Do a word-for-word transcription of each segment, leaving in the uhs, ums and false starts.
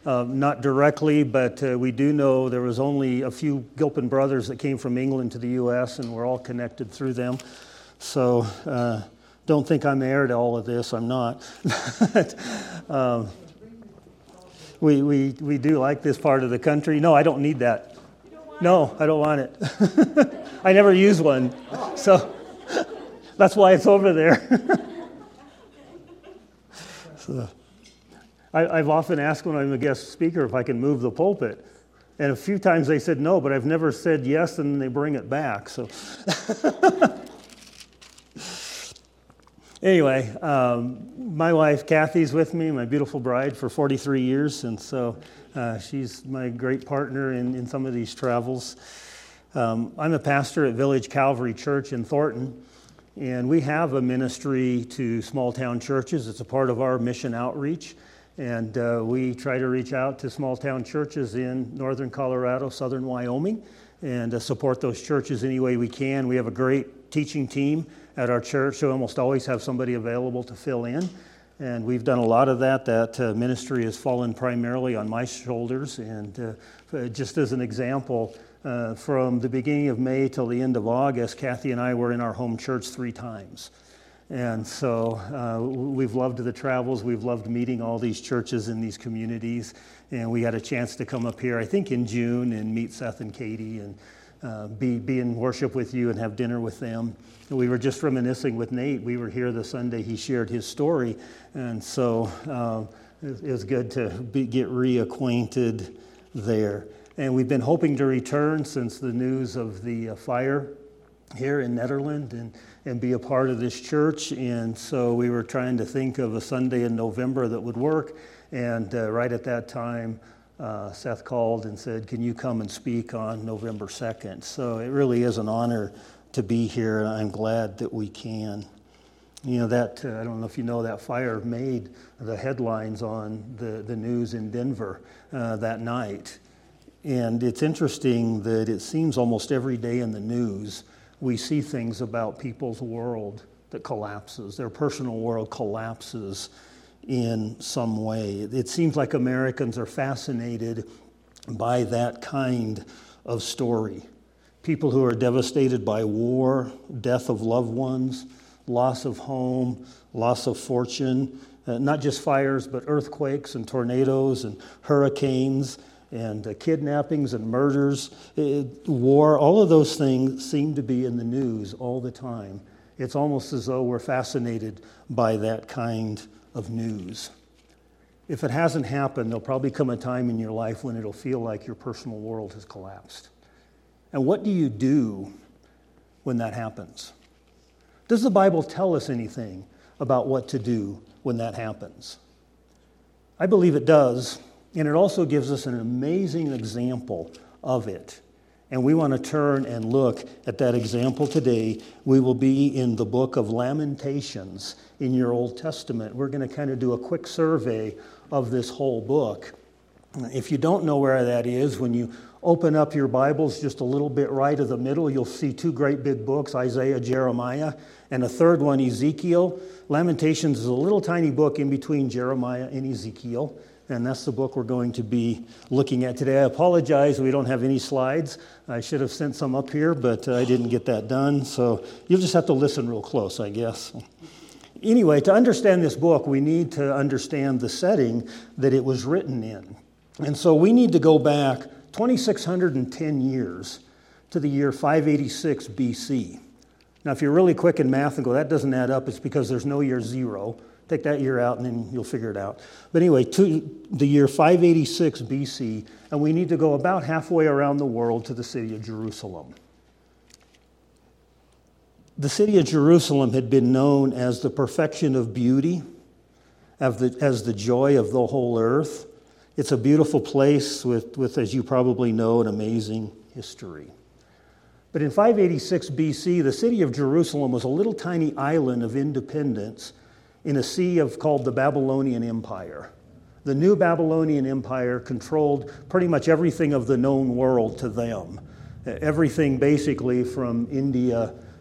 uh, not directly, but uh, we do know there was only a few Gilpin brothers that came from England to the U S, and we're all connected through them. So uh, don't think I'm heir to all of this. I'm not. um, we, we, we do like this part of the country. No, I don't need that. No, I don't want it. I never use one. So that's why it's over there. so, I, I've often asked when I'm a guest speaker if I can move the pulpit. And a few times they said no, but I've never said yes, and they bring it back. So anyway, um, my wife Kathy's with me, my beautiful bride for forty-three years, and so uh, she's my great partner in, in some of these travels. Um, I'm a pastor at Village Calvary Church in Thornton, and we have a ministry to small town churches. It's a part of our mission outreach, and uh, we try to reach out to small town churches in northern Colorado, southern Wyoming, and uh, support those churches any way we can. We have a great teaching team at our church, so we almost always have somebody available to fill in. And we've done a lot of that. That uh, ministry has fallen primarily on my shoulders. And uh, just as an example, uh, from the beginning of May till the end of August, Kathy and I were in our home church three times. And so uh, we've loved the travels. We've loved meeting all these churches in these communities. And we had a chance to come up here, I think in June, and meet Seth and Katie and uh, be, be in worship with you and have dinner with them. And we were just reminiscing with Nate. We were here the Sunday he shared his story. And so uh, it, it was good to be, get reacquainted there. And we've been hoping to return since the news of the uh, fire here in Nederland and, and be a part of this church. And so we were trying to think of a Sunday in November that would work. And uh, right at that time, uh, Seth called and said, can you come and speak on November second? So it really is an honor to be here, and I'm glad that we can. You know, that, uh, I don't know if you know, that fire made the headlines on the, the news in Denver uh, that night. And it's interesting that it seems almost every day in the news we see things about people's world that collapses, their personal world collapses in some way. It seems like Americans are fascinated by that kind of story. People who are devastated by war, death of loved ones, loss of home, loss of fortune, uh, not just fires, but earthquakes and tornadoes and hurricanes and uh, kidnappings and murders, uh, war, all of those things seem to be in the news all the time. It's almost as though we're fascinated by that kind of news. If it hasn't happened, there'll probably come a time in your life when it'll feel like your personal world has collapsed. And what do you do when that happens? Does the Bible tell us anything about what to do when that happens? I believe it does, and it also gives us an amazing example of it. And we want to turn and look at that example today. We will be in the book of Lamentations in your Old Testament. We're going to kind of do a quick survey of this whole book. If you don't know where that is, when you open up your Bibles just a little bit right of the middle, you'll see two great big books, Isaiah, Jeremiah, and a third one, Ezekiel. Lamentations is a little tiny book in between Jeremiah and Ezekiel, and that's the book we're going to be looking at today. I apologize, we don't have any slides. I should have sent some up here, but I didn't get that done, so you'll just have to listen real close, I guess. Anyway, to understand this book, we need to understand the setting that it was written in. And so we need to go back two thousand six hundred ten years to the year five eighty-six B C. Now, if you're really quick in math and go, that doesn't add up, it's because there's no year zero. Take that year out and then you'll figure it out. But anyway, to the year five eighty-six B C, and we need to go about halfway around the world to the city of Jerusalem. The city of Jerusalem had been known as the perfection of beauty, as the, as the joy of the whole earth. It's a beautiful place with, with, as you probably know, an amazing history. But in five eighty-six B C, the city of Jerusalem was a little tiny island of independence in a sea of called the Babylonian Empire. The new Babylonian Empire controlled pretty much everything of the known world to them. Everything basically from India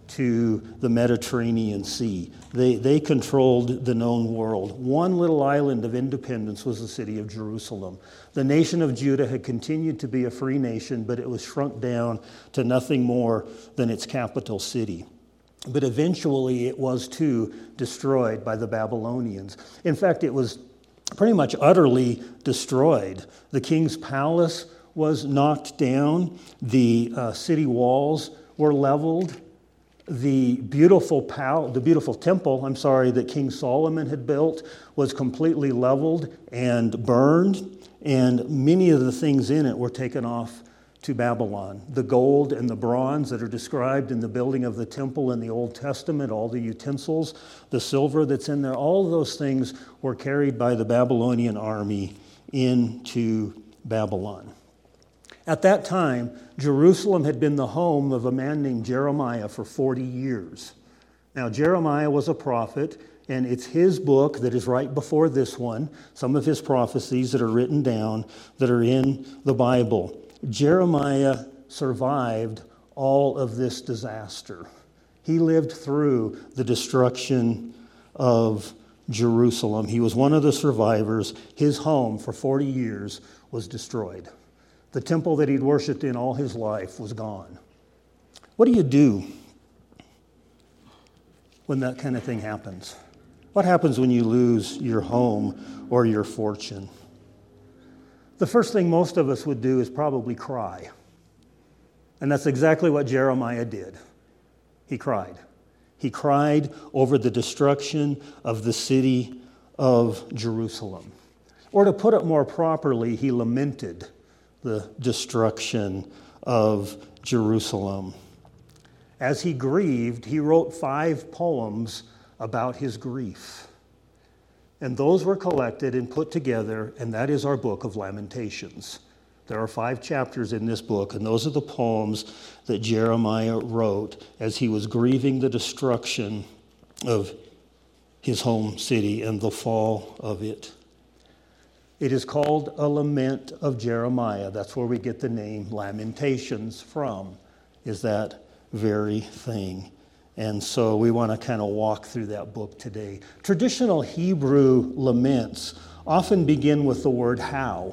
to the Mediterranean Sea. They, they controlled the known world. One little island of independence was the city of Jerusalem. The nation of Judah had continued to be a free nation, but it was shrunk down to nothing more than its capital city. But eventually it was too destroyed by the Babylonians. In fact, it was pretty much utterly destroyed. The king's palace was knocked down. The uh, city walls were leveled. The beautiful pal- the beautiful temple, I'm sorry, that King Solomon had built was completely leveled and burned, and many of the things in it were taken off to Babylon. The gold and the bronze that are described in the building of the temple in the Old Testament, all the utensils, the silver that's in there, all of those things were carried by the Babylonian army into Babylon. At that time, Jerusalem had been the home of a man named Jeremiah for forty years. Now, Jeremiah was a prophet, and it's his book that is right before this one, some of his prophecies that are written down that are in the Bible. Jeremiah survived all of this disaster. He lived through the destruction of Jerusalem. He was one of the survivors. His home for forty years was destroyed. The temple that he'd worshiped in all his life was gone. What do you do when that kind of thing happens? What happens when you lose your home or your fortune? The first thing most of us would do is probably cry. And that's exactly what Jeremiah did. He cried. He cried over the destruction of the city of Jerusalem. Or to put it more properly, he lamented the destruction of Jerusalem. As he grieved, he wrote five poems about his grief. And those were collected and put together, and that is our book of Lamentations. There are five chapters in this book, and those are the poems that Jeremiah wrote as he was grieving the destruction of his home city and the fall of it. It is called a lament of Jeremiah. That's where we get the name Lamentations from, is that very thing. And so we want to kind of walk through that book today. Traditional Hebrew laments often begin with the word how.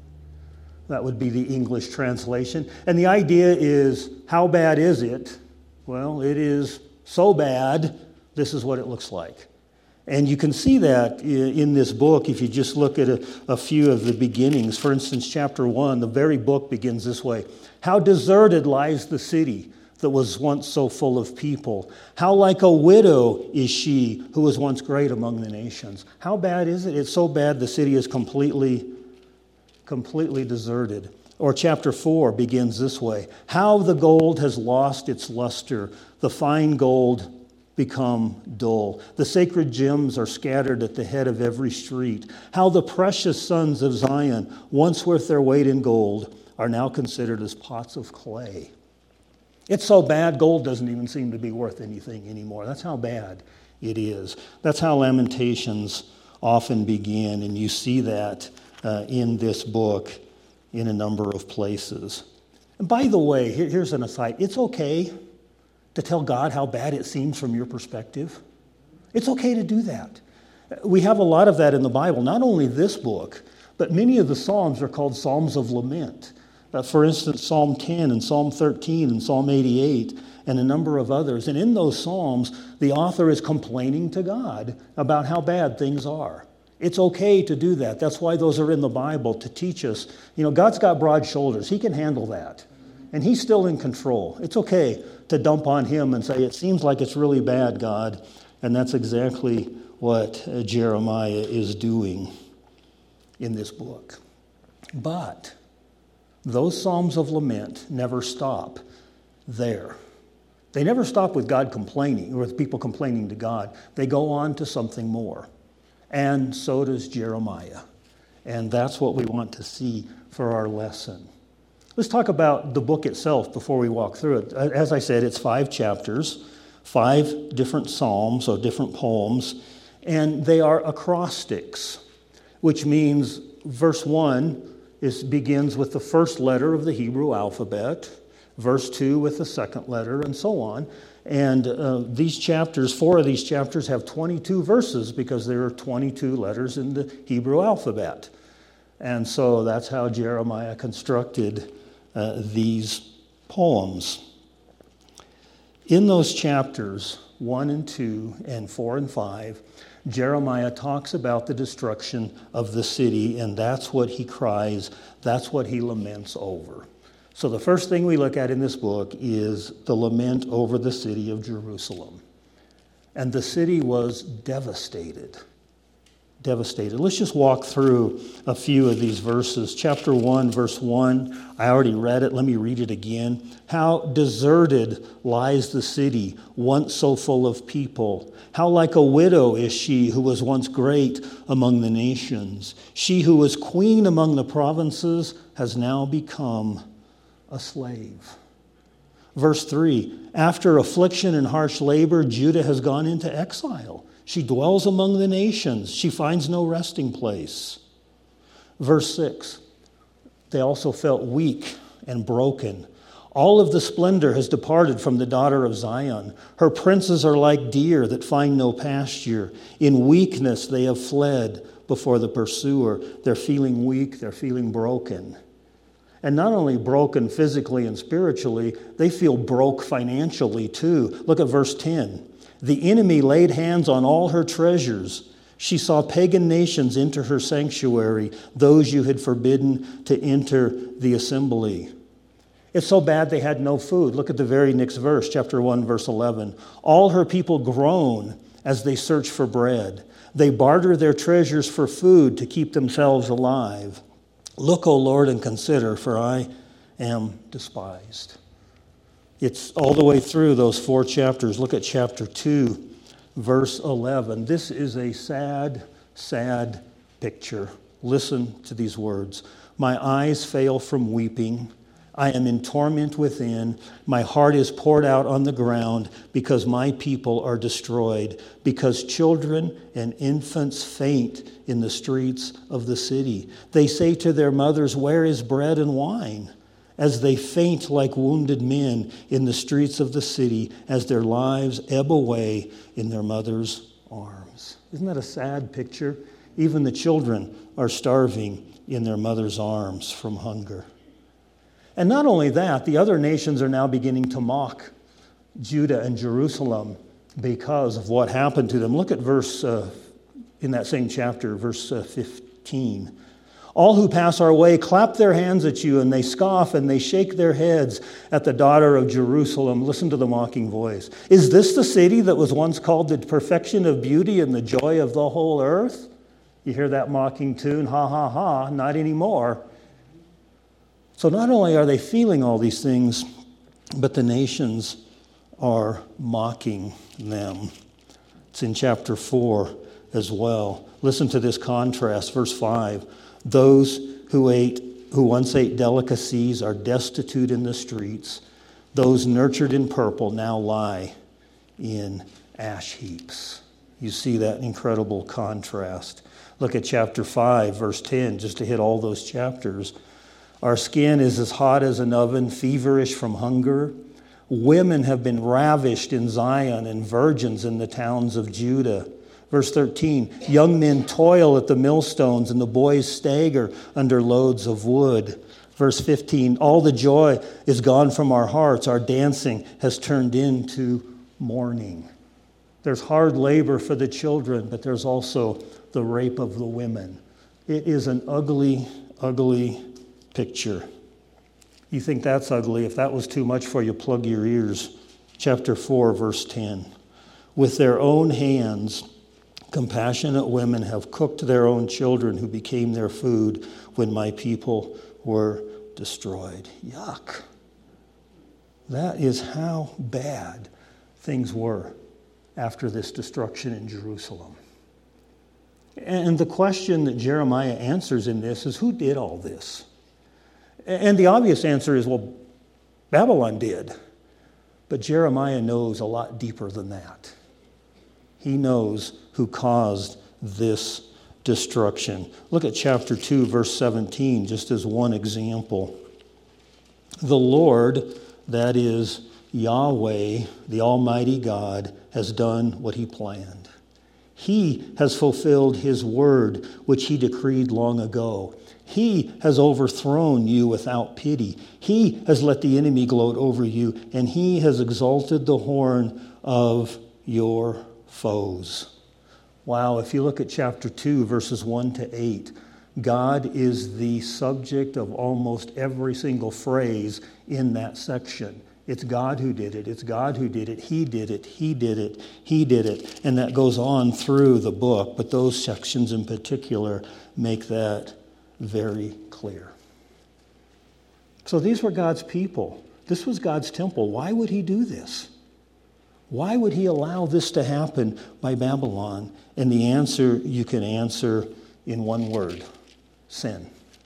That would be the English translation. And the idea is, how bad is it? Well, it is so bad, this is what it looks like. And you can see that in this book if you just look at a, a few of the beginnings. For instance, chapter one, the very book begins this way. How deserted lies the city that was once so full of people. How like a widow is she who was once great among the nations. How bad is it? It's so bad the city is completely, completely deserted. Or chapter four begins this way. How the gold has lost its luster, the fine gold become dull. The sacred gems are scattered at the head of every street. How the precious sons of Zion, once worth their weight in gold, are now considered as pots of clay. It's so bad, gold doesn't even seem to be worth anything anymore. That's how bad it is. That's how Lamentations often begin, and you see that uh, in this book in a number of places. And by the way, here, here's an aside. It's okay to tell God how bad it seems from your perspective. It's okay to do that. We have a lot of that in the Bible, not only this book, but many of the Psalms are called Psalms of Lament. Uh, for instance, Psalm ten and Psalm thirteen and Psalm eighty-eight and a number of others. And in those Psalms, the author is complaining to God about how bad things are. It's okay to do that. That's why those are in the Bible, to teach us, you know, God's got broad shoulders. He can handle that. And he's still in control. It's okay to dump on him and say, it seems like it's really bad, God. And that's exactly what uh, Jeremiah is doing in this book. But those Psalms of Lament never stop there. They never stop with God complaining, or with people complaining to God. They go on to something more. And so does Jeremiah. And that's what we want to see for our lesson. Let's talk about the book itself before we walk through it. As I said, it's five chapters, five different psalms or different poems, and they are acrostics, which means verse one is, begins with the first letter of the Hebrew alphabet. verse two with the second letter, and so on. And uh, these chapters, four of these chapters have twenty-two verses because there are twenty-two letters in the Hebrew alphabet. And so that's how Jeremiah constructed uh, these poems. In those chapters, one and two and four and five, Jeremiah talks about the destruction of the city, and that's what he cries, that's what he laments over. So the first thing we look at in this book is the lament over the city of Jerusalem. And the city was devastated. Devastated. Let's just walk through a few of these verses. Chapter one, verse one, I already read it. Let me read it again. How deserted lies the city, once so full of people. How like a widow is she who was once great among the nations. She who was queen among the provinces has now become a slave. Verse three, after affliction and harsh labor, Judah has gone into exile. She dwells among the nations. She finds no resting place. Verse six, they also felt weak and broken. All of the splendor has departed from the daughter of Zion. Her princes are like deer that find no pasture. In weakness they have fled before the pursuer. They're feeling weak. They're feeling broken. And not only broken physically and spiritually, they feel broke financially too. Look at verse ten. The enemy laid hands on all her treasures. She saw pagan nations enter her sanctuary, those you had forbidden to enter the assembly. It's so bad they had no food. Look at the very next verse, chapter one, verse eleven. All her people groan as they search for bread. They barter their treasures for food to keep themselves alive. Look, O Lord, and consider, for I am despised. It's all the way through those four chapters. Look at chapter two, verse eleven. This is a sad, sad picture. Listen to these words. My eyes fail from weeping. I am in torment within. My heart is poured out on the ground because my people are destroyed, because children and infants faint in the streets of the city. They say to their mothers, where is bread and wine? As they faint like wounded men in the streets of the city, as their lives ebb away in their mother's arms. Isn't that a sad picture? Even the children are starving in their mother's arms from hunger. And not only that, the other nations are now beginning to mock Judah and Jerusalem because of what happened to them. Look at verse, uh, in that same chapter, verse uh, fifteen. All who pass our way clap their hands at you, and they scoff and they shake their heads at the daughter of Jerusalem. Listen to the mocking voice. Is this the city that was once called the perfection of beauty and the joy of the whole earth? You hear that mocking tune, ha, ha, ha, not anymore. So not only are they feeling all these things, but the nations are mocking them. It's in chapter four as well. Listen to this contrast, verse five. Those who ate, who once ate delicacies are destitute in the streets. Those nurtured in purple now lie in ash heaps. You see that incredible contrast. Look at chapter five, verse ten, just to hit all those chapters. Our skin is as hot as an oven, feverish from hunger. Women have been ravished in Zion and virgins in the towns of Judah. Verse thirteen, young men toil at the millstones and the boys stagger under loads of wood. Verse fifteen, all the joy is gone from our hearts. Our dancing has turned into mourning. There's hard labor for the children, but there's also the rape of the women. It is an ugly, ugly picture. You think that's ugly. If that was too much for you, plug your ears. Chapter four, verse ten. With their own hands, compassionate women have cooked their own children who became their food when my people were destroyed. Yuck. That is how bad things were after this destruction in Jerusalem. And the question that Jeremiah answers in this is, who did all this? And the obvious answer is, well, Babylon did. But Jeremiah knows a lot deeper than that. He knows who caused this destruction. Look at chapter two, verse seventeen, just as one example. The Lord That is, Yahweh, the Almighty God, has done what he planned. He has fulfilled his word, which he decreed long ago. He has overthrown you without pity. He has let the enemy gloat over you, and he has exalted the horn of your foes. Wow, if you look at chapter two, verses one to eight, God is the subject of almost every single phrase in that section. It's God who did it. It's God who did it. He did it. He did it. He did it. And that goes on through the book, but those sections in particular make that very clear. So these were God's people. This was God's temple. Why would he do this? Why would he allow this to happen by Babylon? And the answer you can answer in one word: sin.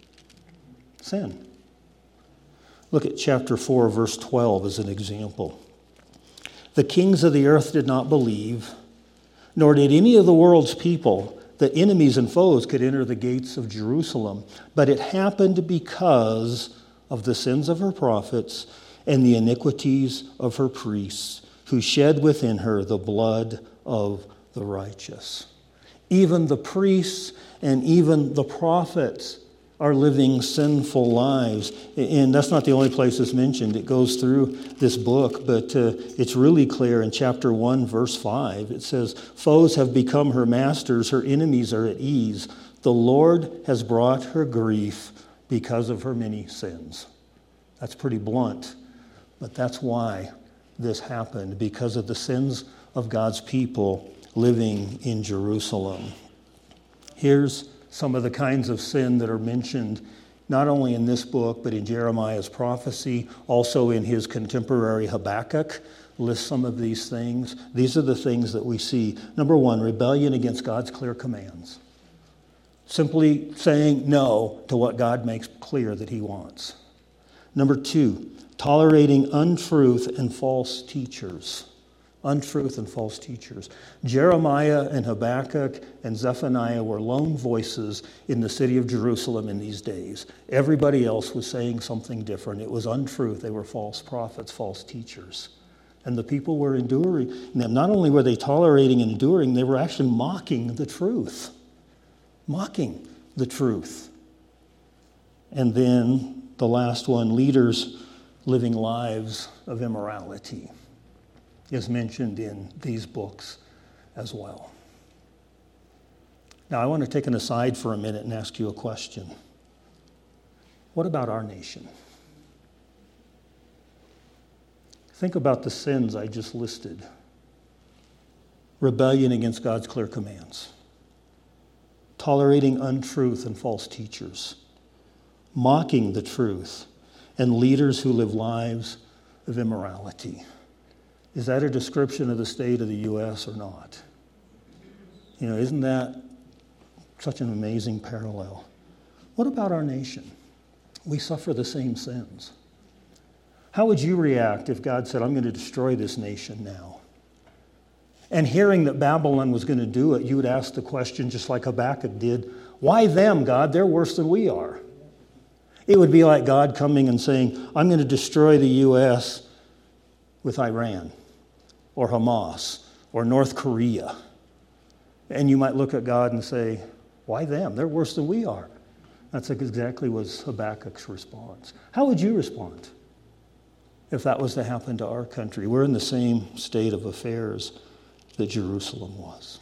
Sin. Look at chapter four, verse twelve as an example. The kings of the earth did not believe, nor did any of the world's people, that enemies and foes could enter the gates of Jerusalem. But it happened because of the sins of her prophets and the iniquities of her priests, who shed within her the blood of the righteous. Even the priests and even the prophets are living sinful lives. And that's not the only place it's mentioned. It goes through this book, but uh, it's really clear in chapter one, verse five. It says, "Foes have become her masters, her enemies are at ease. The Lord has brought her grief because of her many sins." That's pretty blunt, but that's why this happened, because of the sins of God's people living in Jerusalem. Here's some of the kinds of sin that are mentioned not only in this book, but in Jeremiah's prophecy, also in his contemporary Habakkuk lists some of these things. These are the things that we see. Number one, rebellion against God's clear commands. Simply saying no to what God makes clear that he wants. Number two, tolerating untruth and false teachers. Untruth and false teachers. Jeremiah and Habakkuk and Zephaniah were lone voices in the city of Jerusalem in these days. Everybody else was saying something different. It was untruth. They were false prophets, false teachers. And the people were enduring them. Not only were they tolerating and enduring, they were actually mocking the truth. Mocking the truth. And then the last one, leaders living lives of immorality, is mentioned in these books as well. Now, I want to take an aside for a minute and ask you a question. What about our nation? Think about the sins I just listed. Rebellion against God's clear commands. Tolerating untruth and false teachers. Mocking the truth. And leaders who live lives of immorality. Is that a description of the state of the U S or not? You know, isn't that such an amazing parallel? What about our nation? We suffer the same sins. How would you react if God said, "I'm going to destroy this nation now"? And hearing that Babylon was going to do it, you would ask the question, just like Habakkuk did, "Why them, God? They're worse than we are." It would be like God coming and saying, "I'm going to destroy the U S with Iran or Hamas or North Korea." And you might look at God and say, "Why them? They're worse than we are." That's exactly was Habakkuk's response. How would you respond if that was to happen to our country? We're in the same state of affairs that Jerusalem was.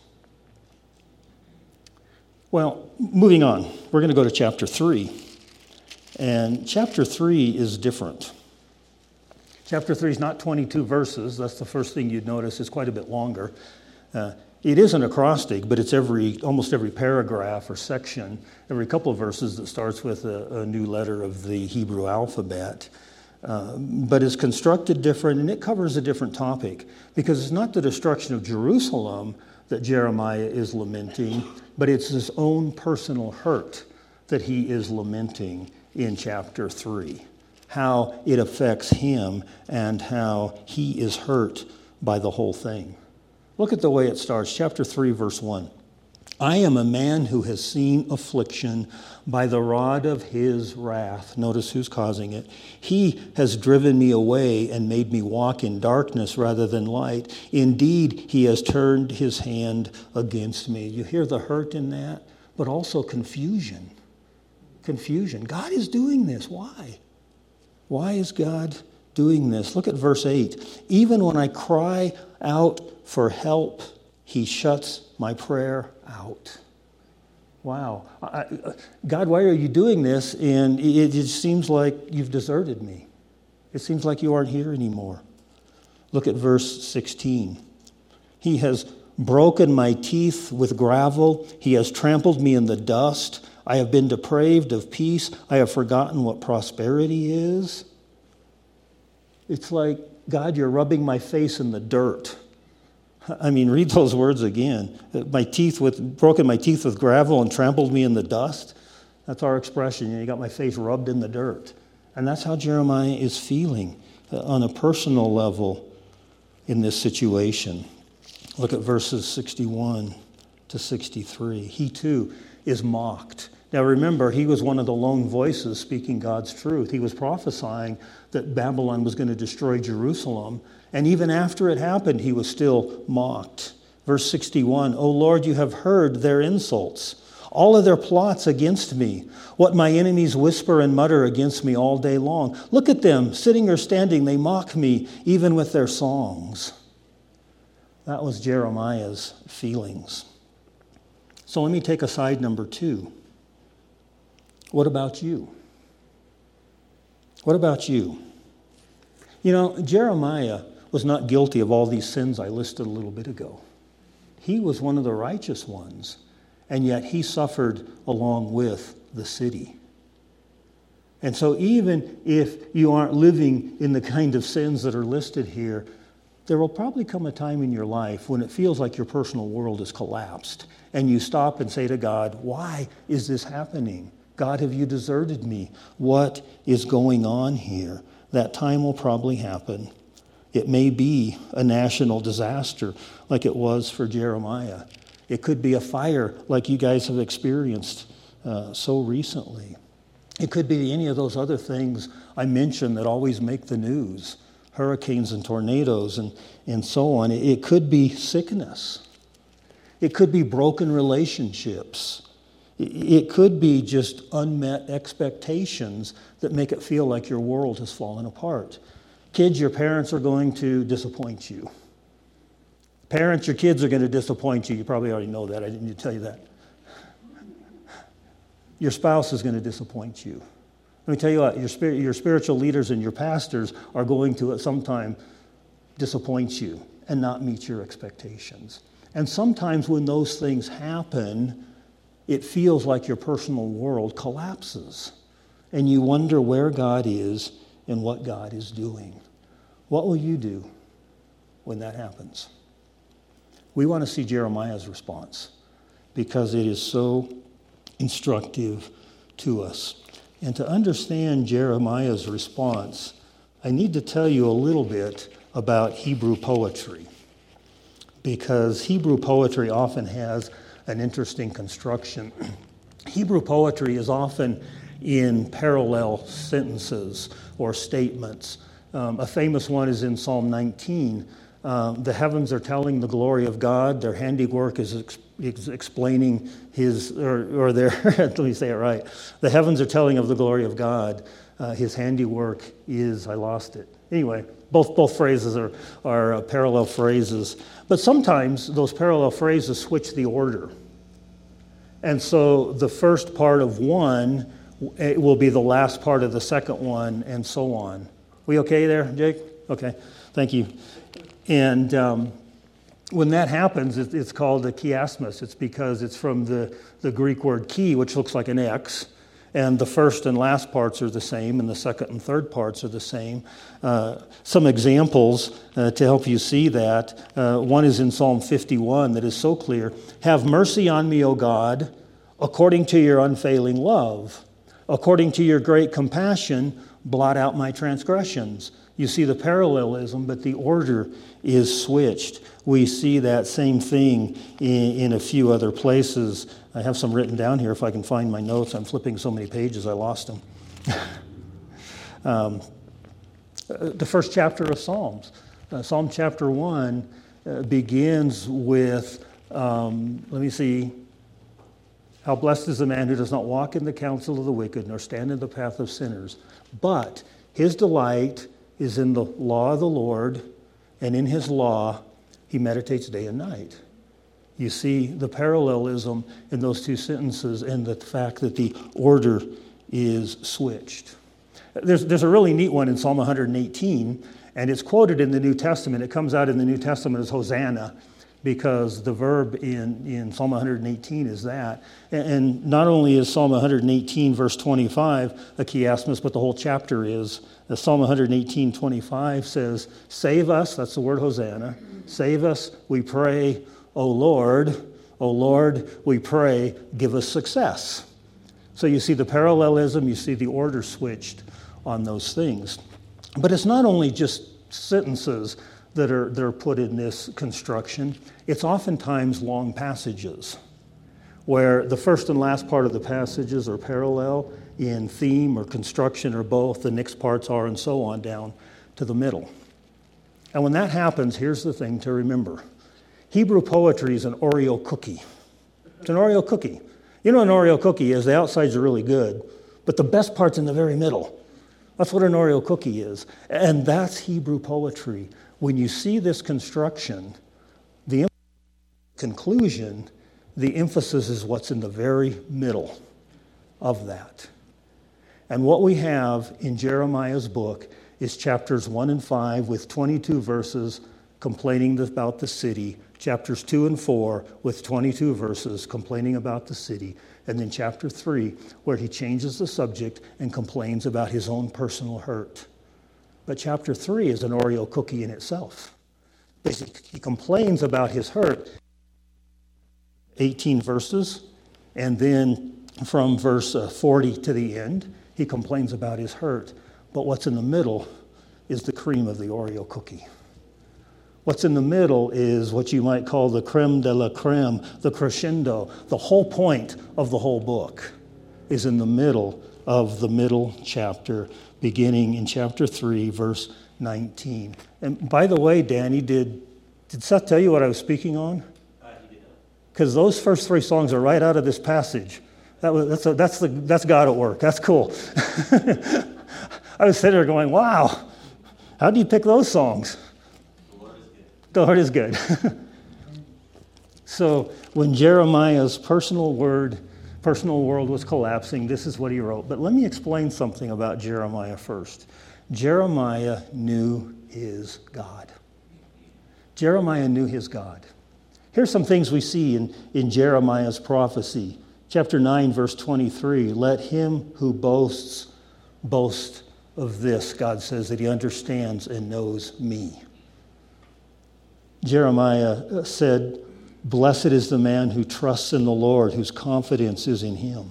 Well, moving on, we're going to go to chapter three. And chapter three is different. Chapter three is not twenty-two verses. That's the first thing you'd notice. It's quite a bit longer. Uh, it is an acrostic, but it's every almost every paragraph or section, every couple of verses that starts with a, a new letter of the Hebrew alphabet. Uh, but it's constructed different, and it covers a different topic, because it's not the destruction of Jerusalem that Jeremiah is lamenting, but it's his own personal hurt that he is lamenting in chapter three. How it affects him and how he is hurt by the whole thing. Look at the way it starts. Chapter three, verse one. I am a man who has seen affliction by the rod of his wrath. Notice who's causing it. He has driven me away and made me walk in darkness rather than light. Indeed, he has turned his hand against me. You hear the hurt in that, but also confusion. Confusion. God is doing this. Why? Why is God doing this? Look at verse eight. Even when I cry out for help, he shuts my prayer out. Wow. I, God, why are you doing this? And it just seems like you've deserted me. It seems like you aren't here anymore. Look at verse sixteen. He has broken my teeth with gravel. He has trampled me in the dust. I have been depraved of peace. I have forgotten what prosperity is. It's like, God, you're rubbing my face in the dirt. I mean, read those words again. My teeth with, broken my teeth with gravel and trampled me in the dust. That's our expression. You know, you got my face rubbed in the dirt. And that's how Jeremiah is feeling uh, on a personal level in this situation. Look at verses sixty-one to sixty-three. He too is mocked. Now remember, he was one of the lone voices speaking God's truth. He was prophesying that Babylon was going to destroy Jerusalem. And even after it happened, he was still mocked. Verse sixty-one, O Lord, you have heard their insults, all of their plots against me, what my enemies whisper and mutter against me all day long. Look at them, sitting or standing, they mock me, even with their songs. That was Jeremiah's feelings. So let me take aside number two. What about you? What about you? You know, Jeremiah was not guilty of all these sins I listed a little bit ago. He was one of the righteous ones, and yet he suffered along with the city. And so even if you aren't living in the kind of sins that are listed here, there will probably come a time in your life when it feels like your personal world has collapsed, and you stop and say to God, why is this happening? God, have you deserted me? What is going on here? That time will probably happen. It may be a national disaster like it was for Jeremiah. It could be a fire like you guys have experienced uh, so recently. It could be any of those other things I mentioned that always make the news, hurricanes and tornadoes and, and so on. It could be sickness. It could be broken relationships. It could be just unmet expectations that make it feel like your world has fallen apart. Kids, your parents are going to disappoint you. Parents, your kids are going to disappoint you. You probably already know that. I didn't need to tell you that. Your spouse is going to disappoint you. Let me tell you what, your, spirit, your spiritual leaders and your pastors are going to at some time disappoint you and not meet your expectations. And sometimes when those things happen, it feels like your personal world collapses. And you wonder where God is and what God is doing. What will you do when that happens? We want to see Jeremiah's response because it is so instructive to us. And to understand Jeremiah's response, I need to tell you a little bit about Hebrew poetry, because Hebrew poetry often has an interesting construction. Hebrew poetry is often in parallel sentences or statements. Um, a famous one is in Psalm nineteen. Um, the heavens are telling the glory of God. Their handiwork is ex- ex- explaining his, or, or their, let me say it right. The heavens are telling of the glory of God. Uh, his handiwork is, I lost it. Anyway, both both phrases are, are uh, parallel phrases. But sometimes those parallel phrases switch the order. And so the first part of one it will be the last part of the second one, and so on. We okay there, Jake? Okay, thank you. And um, when that happens, it, it's called a chiasmus. It's because it's from the, the Greek word chi, which looks like an X, and the first and last parts are the same, and the second and third parts are the same. Uh, some examples uh, to help you see that. Uh, one is in Psalm fifty-one that is so clear. Have mercy on me, O God, according to your unfailing love. According to your great compassion, blot out my transgressions. You see the parallelism, but the order is switched. We see that same thing in, in a few other places. I have some written down here if I can find my notes. I'm flipping so many pages I lost them. um, the first chapter of Psalms. Uh, Psalm chapter one uh, begins with, um, let me see, how blessed is the man who does not walk in the counsel of the wicked, nor stand in the path of sinners. But his delight is in the law of the Lord, and in his law he meditates day and night. You see the parallelism in those two sentences and the fact that the order is switched. There's, there's a really neat one in Psalm one hundred eighteen, and it's quoted in the New Testament. It comes out in the New Testament as Hosanna, because the verb in, in Psalm one hundred eighteen is that. And, and not only is Psalm one hundred eighteen, verse twenty-five, a chiasmus, but the whole chapter is. Uh, Psalm one hundred eighteen, twenty-five says, save us, that's the word Hosanna, save us, we pray, O Lord, O Lord, we pray, give us success. So you see the parallelism, you see the order switched on those things. But it's not only just sentences that are, that are put in this construction. It's oftentimes long passages where the first and last part of the passages are parallel in theme or construction or both. The next parts are, and so on, down to the middle. And when that happens, here's the thing to remember. Hebrew poetry is an Oreo cookie. It's an Oreo cookie. You know what an Oreo cookie is? The outsides are really good, but the best part's in the very middle. That's what an Oreo cookie is. And that's Hebrew poetry. When you see this construction, the conclusion, the emphasis is what's in the very middle of that. And what we have in Jeremiah's book is chapters one and five with twenty-two verses complaining about the city, chapters two and four with twenty-two verses complaining about the city, and then chapter three where he changes the subject and complains about his own personal hurt. But chapter three is an Oreo cookie in itself. He complains about his hurt, eighteen verses, and then from verse forty to the end, he complains about his hurt. But what's in the middle is the cream of the Oreo cookie. What's in the middle is what you might call the creme de la creme, the crescendo. The whole point of the whole book is in the middle of the middle chapter, beginning in chapter three, verse nineteen. And by the way, Danny, did, did Seth tell you what I was speaking on? Because those first three songs are right out of this passage. That was, that's, a, that's, the, that's God at work. That's cool. I was sitting there going, wow, how do you pick those songs? The Lord is good. The Lord is good. So when Jeremiah's personal word, personal world was collapsing, this is what he wrote. But let me explain something about Jeremiah first. Jeremiah knew his God. Jeremiah knew his God. Here's some things we see in, in Jeremiah's prophecy. Chapter nine, verse twenty-three, let him who boasts, boast of this, God says, that he understands and knows me. Jeremiah said, blessed is the man who trusts in the Lord, whose confidence is in him.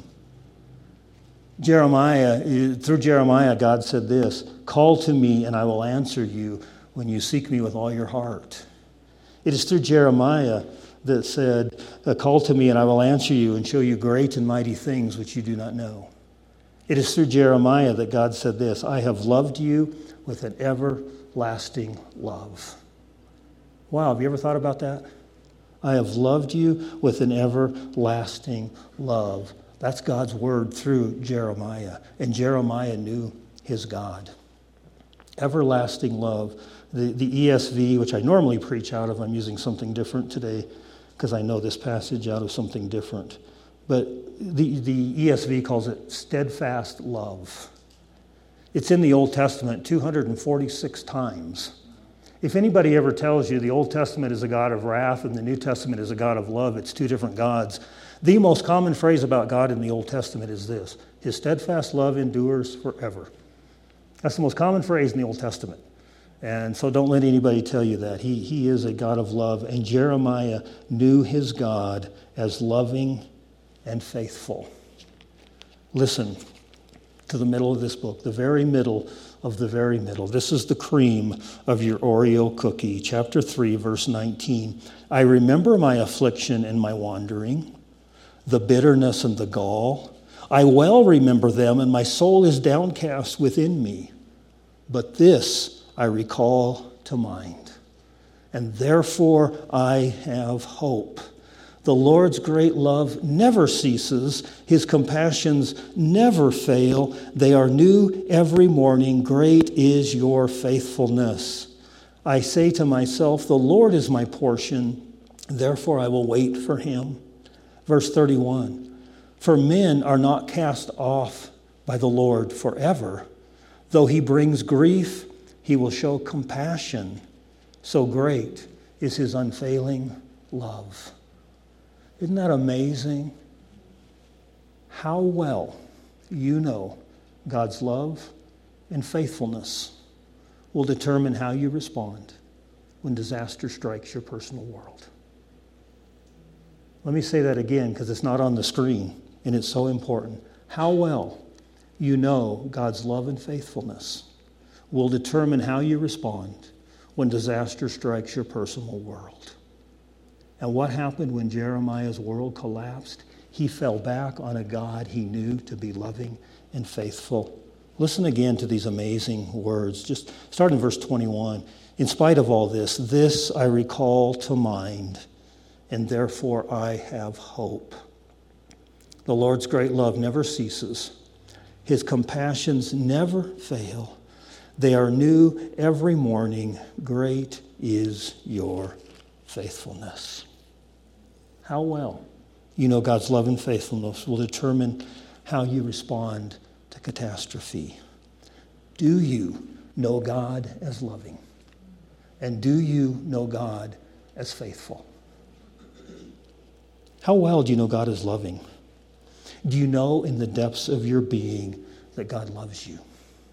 Jeremiah, through Jeremiah, God said this, call to me and I will answer you when you seek me with all your heart. It is through Jeremiah that said, call to me and I will answer you and show you great and mighty things which you do not know. It is through Jeremiah that God said this, I have loved you with an everlasting love. Wow, have you ever thought about that? I have loved you with an everlasting love. That's God's word through Jeremiah. And Jeremiah knew his God. Everlasting love. The, the E S V, which I normally preach out of, I'm using something different today because I know this passage out of something different. But the, the E S V calls it steadfast love. It's in the Old Testament two hundred forty-six times. If anybody ever tells you the Old Testament is a God of wrath and the New Testament is a God of love, it's two different gods. The most common phrase about God in the Old Testament is this, his steadfast love endures forever. That's the most common phrase in the Old Testament. And so don't let anybody tell you that. He, he is a God of love. And Jeremiah knew his God as loving and faithful. Listen to the middle of this book, the very middle of the very middle. This is the cream of your Oreo cookie. Chapter three, verse nineteen. I remember my affliction and my wandering, the bitterness and the gall. I well remember them, and my soul is downcast within me. But this I recall to mind, and therefore I have hope. The Lord's great love never ceases. His compassions never fail. They are new every morning. Great is your faithfulness. I say to myself, the Lord is my portion, therefore I will wait for him. Verse thirty-one, for men are not cast off by the Lord forever. Though he brings grief, he will show compassion. So great is his unfailing love. Isn't that amazing? How well you know God's love and faithfulness will determine how you respond when disaster strikes your personal world. Let me say that again because it's not on the screen and it's so important. How well you know God's love and faithfulness will determine how you respond when disaster strikes your personal world. And what happened when Jeremiah's world collapsed? He fell back on a God he knew to be loving and faithful. Listen again to these amazing words. Just start in verse twenty-one. In spite of all this, this I recall to mind, and therefore I have hope. The Lord's great love never ceases. His compassions never fail. They are new every morning. Great is your faithfulness. How well you know God's love and faithfulness will determine how you respond to catastrophe. Do you know God as loving? And do you know God as faithful? How well do you know God is loving? Do you know in the depths of your being that God loves you?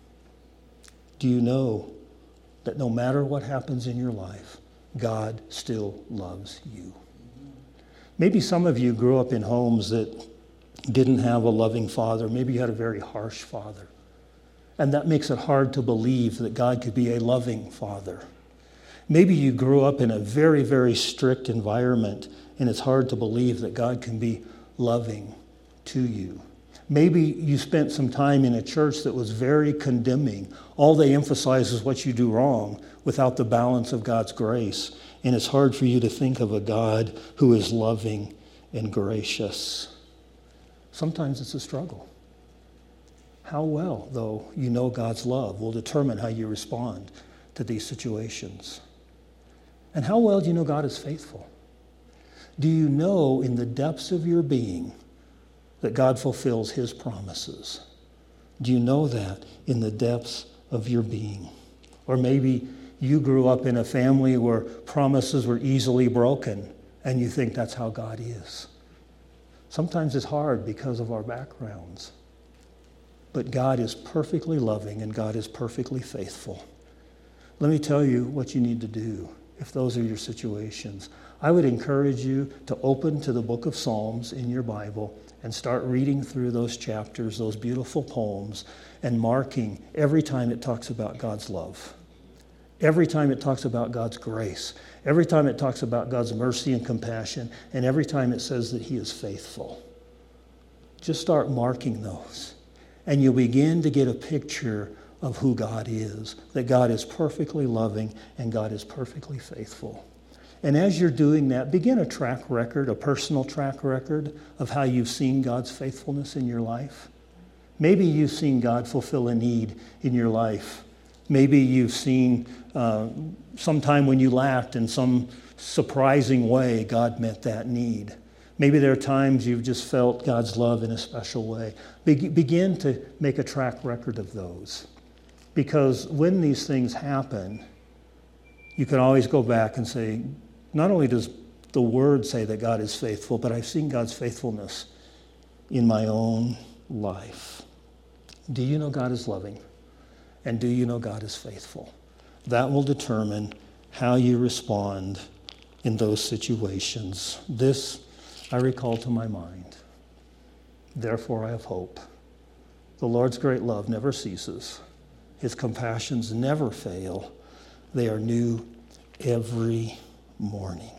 Do you know that no matter what happens in your life, God still loves you? Maybe some of you grew up in homes that didn't have a loving father. Maybe you had a very harsh father. And that makes it hard to believe that God could be a loving father. Maybe you grew up in a very, very strict environment, and it's hard to believe that God can be loving to you. Maybe you spent some time in a church that was very condemning. All they emphasize is what you do wrong without the balance of God's grace. And it's hard for you to think of a God who is loving and gracious. Sometimes it's a struggle. How well, though, you know God's love will determine how you respond to these situations. And how well do you know God is faithful? Do you know in the depths of your being that God fulfills his promises? Do you know that in the depths of your being? Or maybe you grew up in a family where promises were easily broken, and you think that's how God is. Sometimes it's hard because of our backgrounds. But God is perfectly loving, and God is perfectly faithful. Let me tell you what you need to do if those are your situations. I would encourage you to open to the book of Psalms in your Bible and start reading through those chapters, those beautiful poems, and marking every time it talks about God's love. Every time it talks about God's grace. Every time it talks about God's mercy and compassion. And every time it says that he is faithful. Just start marking those. And you'll begin to get a picture of who God is. That God is perfectly loving and God is perfectly faithful. And as you're doing that, begin a track record, a personal track record of how you've seen God's faithfulness in your life. Maybe you've seen God fulfill a need in your life. Maybe you've seen uh, sometime when you lacked in some surprising way, God met that need. Maybe there are times you've just felt God's love in a special way. Be- begin to make a track record of those. Because when these things happen, you can always go back and say, not only does the Word say that God is faithful, but I've seen God's faithfulness in my own life. Do you know God is loving? And do you know God is faithful? That will determine how you respond in those situations. This I recall to my mind. Therefore I have hope. The Lord's great love never ceases. His compassions never fail. They are new every morning.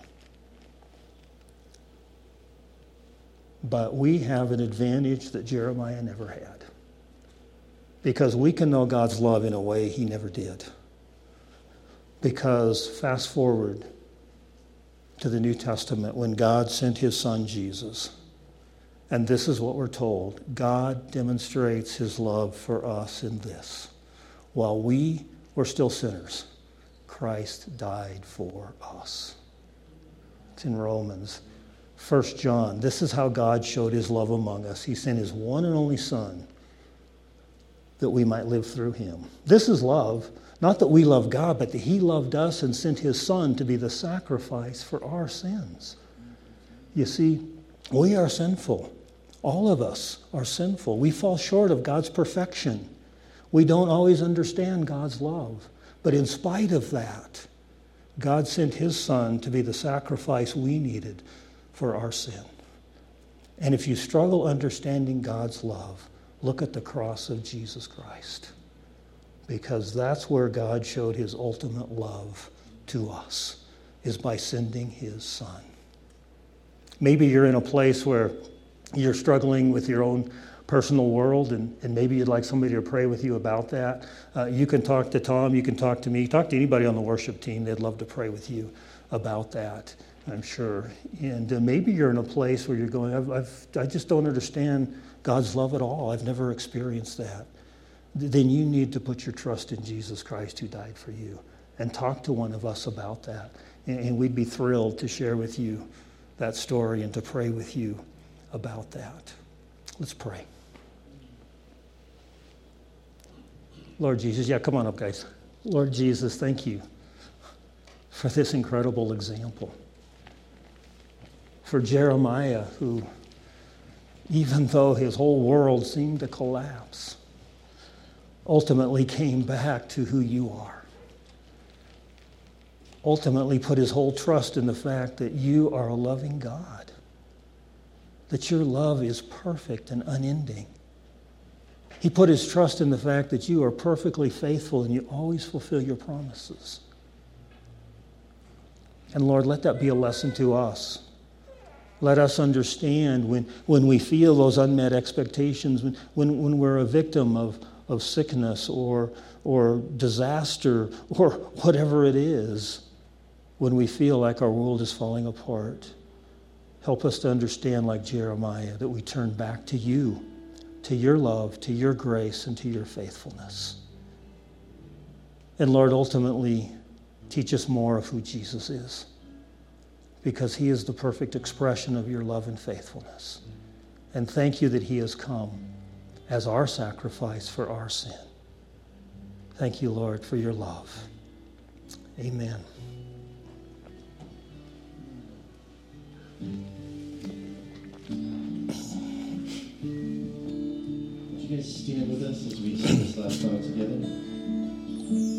But we have an advantage that Jeremiah never had, because we can know God's love in a way he never did. Because fast forward to the New Testament when God sent his son Jesus, and this is what we're told: God demonstrates his love for us in this: while we were still sinners, Christ died for us. It's in Romans. First John, this is how God showed his love among us. He sent his one and only Son that we might live through him. This is love, not that we love God, but that he loved us and sent his Son to be the sacrifice for our sins. You see, we are sinful. All of us are sinful. We fall short of God's perfection. We don't always understand God's love. But in spite of that, God sent his Son to be the sacrifice we needed for our sin. And if you struggle understanding God's love, look at the cross of Jesus Christ, because that's where God showed his ultimate love to us, is by sending his Son. Maybe you're in a place where you're struggling with your own personal world, and, and maybe you'd like somebody to pray with you about that. Uh, you can talk to Tom, you can talk to me, talk to anybody on the worship team. They'd love to pray with you about that, I'm sure. And uh, maybe you're in a place where you're going, I've, I've, I just don't understand God's love at all. I've never experienced that. Then you need to put your trust in Jesus Christ who died for you, and talk to one of us about that. And, and we'd be thrilled to share with you that story and to pray with you about that. Let's pray. Lord Jesus, yeah, come on up, guys. Lord Jesus, thank you for this incredible example. For Jeremiah, who, even though his whole world seemed to collapse, ultimately came back to who you are. Ultimately put his whole trust in the fact that you are a loving God, that your love is perfect and unending. He put his trust in the fact that you are perfectly faithful and you always fulfill your promises. And Lord, let that be a lesson to us. Let us understand when, when we feel those unmet expectations, when, when, when we're a victim of, of sickness or, or disaster or whatever it is, when we feel like our world is falling apart. Help us to understand, like Jeremiah, that we turn back to you, to your love, to your grace, and to your faithfulness. And Lord, ultimately, teach us more of who Jesus is, because he is the perfect expression of your love and faithfulness. And thank you that he has come as our sacrifice for our sin. Thank you, Lord, for your love. Amen. Would you guys stand with us as we sing this last song together?